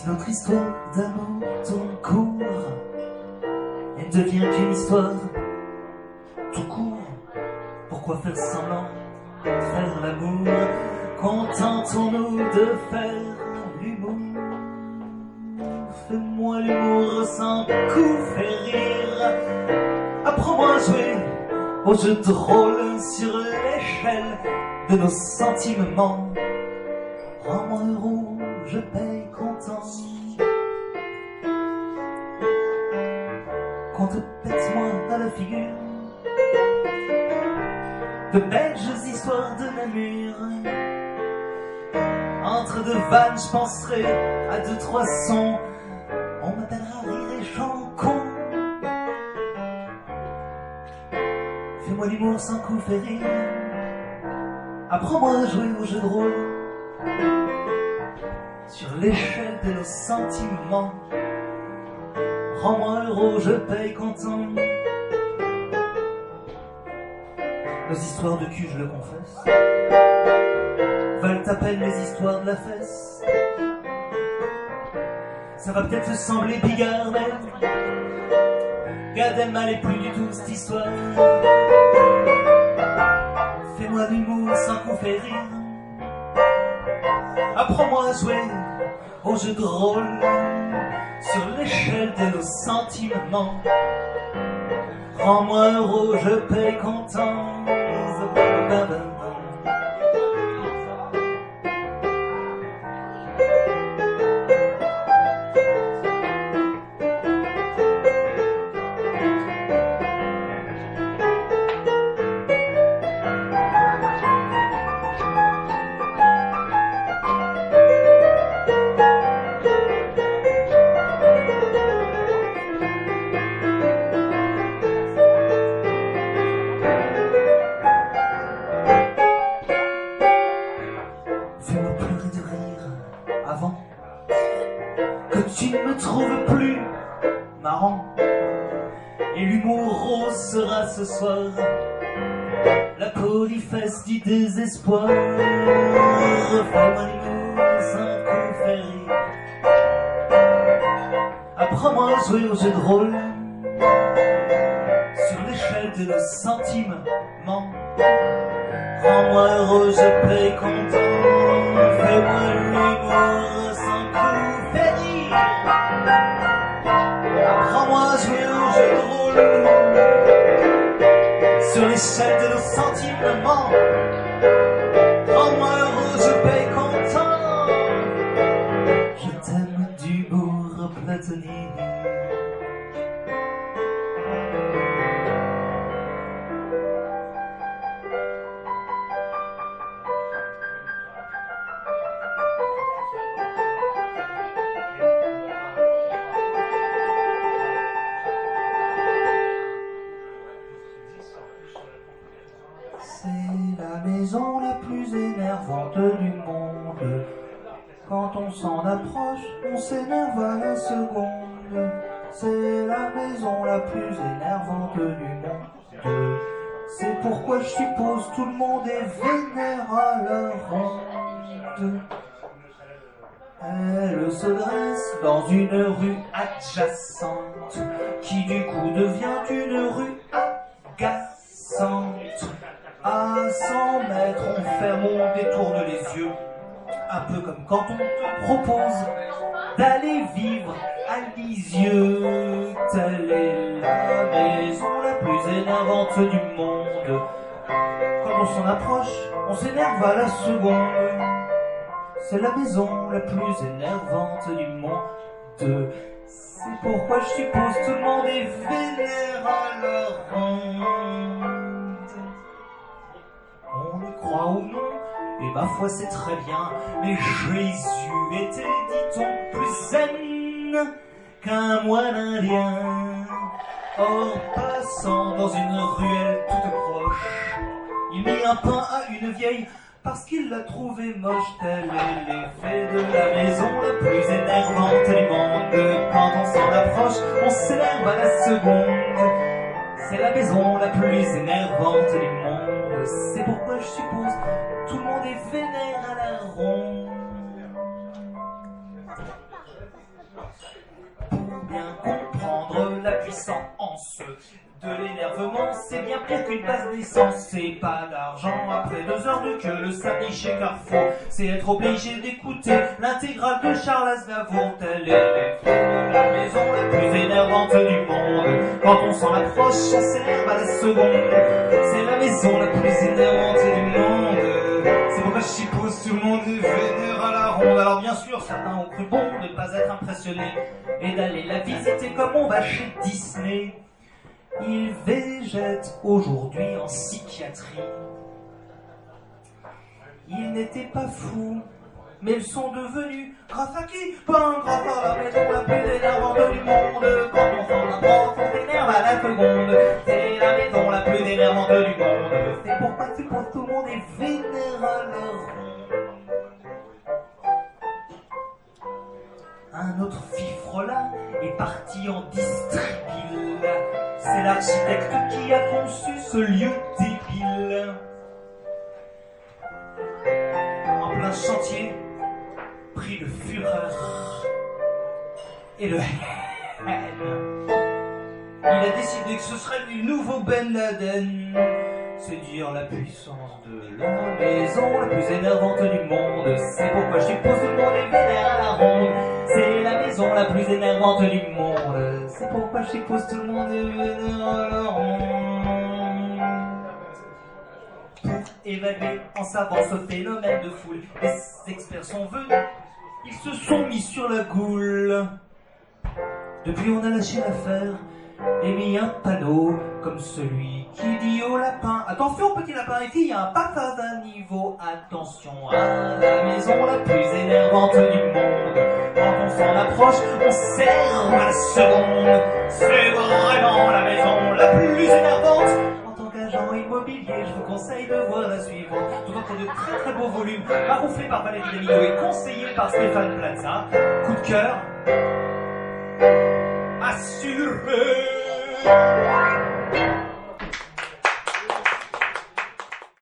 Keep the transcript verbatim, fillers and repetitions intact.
Si notre histoire d'amour tourne court, elle ne devient qu'une histoire tout court. Pourquoi faire semblant de faire l'amour? Contentons-nous de faire l'humour. Fais-moi l'humour sans coup, fais rire. Apprends-moi à jouer au jeu de rôle sur l'échelle de nos sentiments. Rends-moi heureux, je paye content. Qu'on te pète moi à la figure de belles histoires de Namur. Entre deux vannes, je penserai à deux, trois sons. On m'appellera rire et chant con. Fais-moi l'humour sans coup, fais rire. Apprends-moi à jouer au jeu de rôle sur l'échelle de nos sentiments. Rends-moi heureux, je paye content. Nos histoires de cul, je le confesse, valent à peine les histoires de la fesse. Ça va peut-être te sembler bigard, mais Gad Elmaleh plus du tout cette histoire. Fais-moi l'humour sans qu'on fait rire. Apprends-moi à jouer au jeu de rôle sur l'échelle de nos sentiments. Rends-moi heureux, je paye content. Avant que tu ne me trouves plus marrant. Et l'humour rose sera ce soir la polyfesse du désespoir. Fais-moi l'humour sans coup faire rire. Apprends-moi à jouer au jeu de rôle sur l'échelle de nos sentiments. Rends-moi heureux, je paye content. Fais-moi l'humour sans coup faire rire. Apprends-moi à jouer au jeu de rôle sur l'échelle de nos sentiments. Rends-moi heureux, je paye content. Je t'aime d'humour platonique. C'est la maison la plus énervante du monde. Quand on s'en approche, on s'énerve à la seconde. C'est la maison la plus énervante du monde. C'est pourquoi je suppose tout le monde est vénère à la ronde. Elle se dresse dans une rue adjacente, qui du coup devient une rue agaçante. À cent mètres, on ferme, on détourne les yeux, un peu comme quand on te propose d'aller vivre à Lisieux. Telle est la maison la plus énervante du monde. Quand on s'en approche, on s'énerve à la seconde. C'est la maison la plus énervante du monde. C'est pourquoi je suppose tout le monde est vénère à la ronde. On y croit ou non, et ma foi c'est très bien, mais Jésus était, dit-on, plus zen qu'un moine indien. Or, passant dans une ruelle toute proche, il mit un pain à une vieille parce qu'il l'a trouvée moche. Tel est l'effet de la maison la plus énervante du monde. Quand on s'en approche, on s'énerve à la seconde. C'est la maison la plus énervante du monde. C'est pourquoi je suppose tout le monde est vénère à la ronde. puissance. De l'énervement, c'est bien pire qu'une passe d'essence. C'est pas d'argent après deux heures de queue, le samedi chez Carrefour. C'est être obligé d'écouter l'intégrale de Charles Aznavour. Telle est la maison la plus énervante du monde. Quand on s'en approche, on s'énerve à la seconde. C'est la maison la plus énervante du monde. C'est pourquoi je suppose tout le monde est vénère à la ronde. Alors bien sûr, certains ont cru bon de ne pas être impressionnés et d'aller la visiter comme on va chez Disney. Ils végètent aujourd'hui en psychiatrie. Ils n'étaient pas fous, mais ils sont devenus grâce à qui? Ben grâce à la maison la plus énervante du monde. Quand on s'en approche, on s'énerve à la seconde. C'est la maison la plus énervante du monde. C'est pourquoi tu penses tout le monde est vénère à leur ronde. Un autre fifrelin est parti en distribile. C'est l'architecte qui a conçu ce lieu débile. En plein chantier, pris de fureur et de haine, il a décidé que ce serait du nouveau Ben Laden. C'est dire la puissance de la maison la plus énervante du monde. C'est pourquoi je suppose tout le monde est vénère à la ronde. C'est la maison la plus énervante du monde. C'est pourquoi je suppose tout le monde est vénère à la ronde. Pour évaluer en savant ce phénomène de foule, les experts sont venus, ils se sont mis sur la goule. Depuis on a lâché l'affaire et mis un panneau comme celui qui dit au lapin: attention petit lapin, ici il y a un passage à niveau. Attention à la maison la plus énervante du monde. Quand on s'en approche, on s'énerve à la seconde. C'est vraiment la maison la plus énervante. En tant qu'agent immobilier, je vous conseille de voir la suivante. Tout en de très très beaux volumes, marouflés par Valérie Damido et conseillés par Stéphane Plaza. Coup de cœur assuré.